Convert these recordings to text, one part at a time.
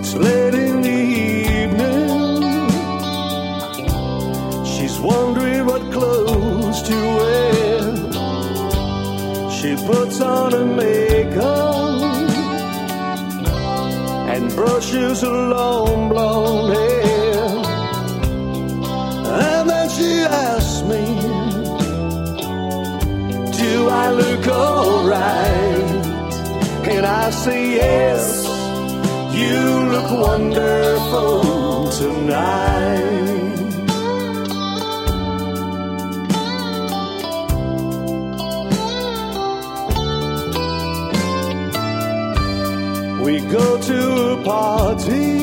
It's late in the evening. She's wondering what clothes to wear. She puts on her makeup and brushes her long blonde hair. And then she asks me, do I look alright? And I say yes, you look wonderful tonight. We go to a party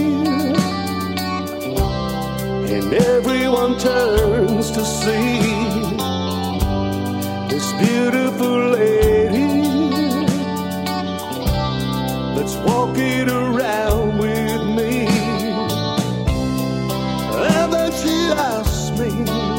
and everyone turns to see this beautiful lady. Let's walk it around with me. And then she asks me,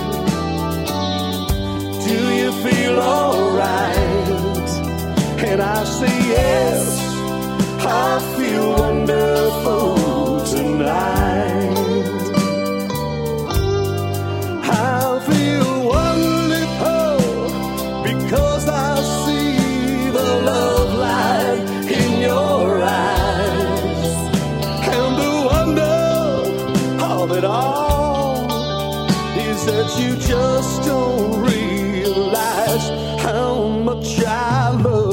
do you feel alright? And I say yes, I feel wonderful tonight. I feel wonderful because I see the love light in your eyes. And the wonder of it all is that you just don't realize how much I love